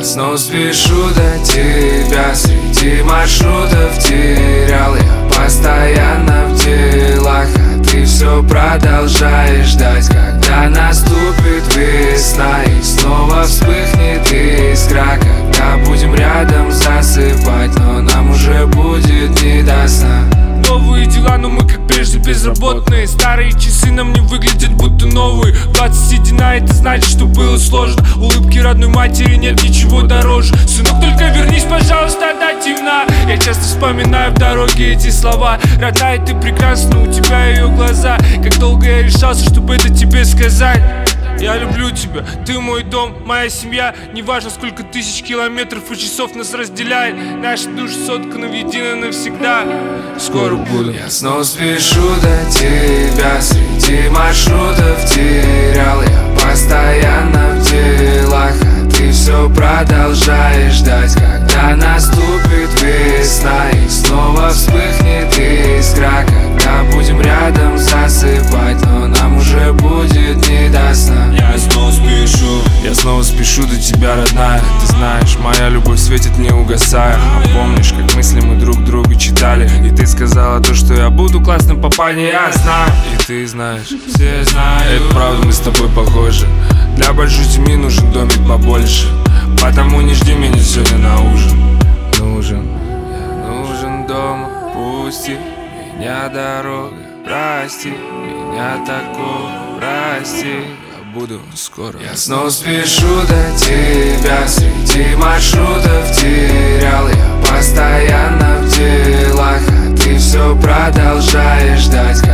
снова спешу до тебя, среди маршрутов терял я постоянно в делах, а ты все продолжаешь ждать, когда наступит весна и снова вспыхнет искра, когда будем рядом засыпать, но нам уже будет не до сна. Новые дела, но мы как прежде безработные. Старые часы нам не выглядят будто новые. 20 седина, это значит, что было сложно. Улыбки родной матери нет ничего дороже. Сынок, только вернись, пожалуйста, до темна. Я часто вспоминаю в дороге эти слова. Родная, ты прекрасна, у тебя ее глаза. Как долго я решался, чтобы это тебе сказать. Я люблю тебя, ты мой дом, моя семья. Неважно, сколько тысяч километров и часов нас разделяет, наши души сотканы в едино навсегда. Скоро буду. Я снова спешу до тебя, среди маршрутов терял я постоянно в делах, а ты все продолжаешь ждать, когда наступит весна и снова вспыхнет искра, когда будем рядом засыпать, но нам уже будет не до сна. Я снова спешу до тебя, родная. Ты знаешь, моя любовь светит не угасая. А помнишь, как мысли мы друг другу читали, и ты сказала то, что я буду классным папаней, я знаю. И ты знаешь, все знают, это правда, мы с тобой похожи. Для большой семьи нужен домик побольше, потому не жди меня сегодня на ужин. Я нужен дома, пусти меня дорога, прости меня такого, прости. Буду скоро. Я снова спешу до тебя, среди маршрутов терял я постоянно в делах, а ты все продолжаешь ждать,